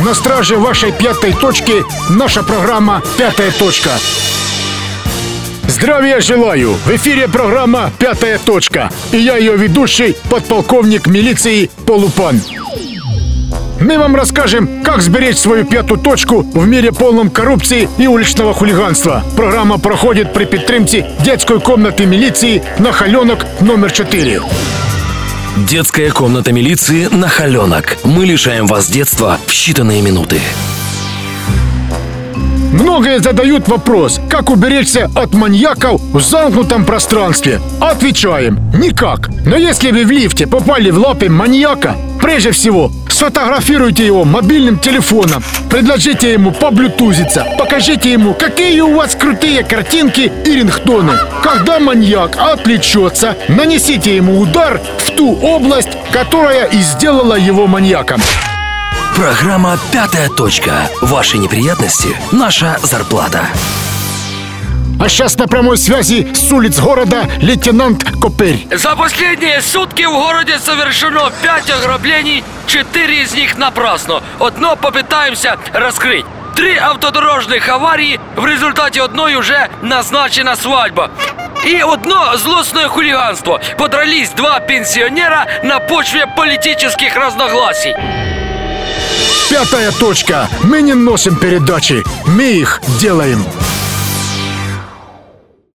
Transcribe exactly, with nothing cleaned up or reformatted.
На страже вашей пятой точки наша программа «Пятая точка». Здравия желаю! В эфире программа «Пятая точка». И я ее ведущий, подполковник милиции Полупан. Мы вам расскажем, как сберечь свою пятую точку в мире полном коррупции и уличного хулиганства. Программа проходит при підтримці детской комнаты милиции «Нахаленок» номер четыре. Детская комната милиции «Нахаленок». Мы лишаем вас детства в считанные минуты. Многие задают вопрос, как уберечься от маньяков в замкнутом пространстве. Отвечаем: никак. Но если вы в лифте попали в лапы маньяка, прежде всего сфотографируйте его мобильным телефоном, предложите ему поблютузиться, покажите ему, какие у вас крутые картинки и рингтоны. Когда маньяк отвлечется, нанесите ему удар в ту область, которая и сделала его маньяком. Программа «Пятая точка». Ваши неприятности – наша зарплата. А сейчас на прямой связи с улиц города лейтенант Копырь. За последние сутки в городе совершено пять ограблений, четыре из них напрасно. Одно попытаемся раскрыть. Три автодорожных аварии, в результате одной уже назначена свадьба. И одно злостное хулиганство. Подрались два пенсионера на почве политических разногласий. Пятая точка. Мы не носим передачи, мы их делаем.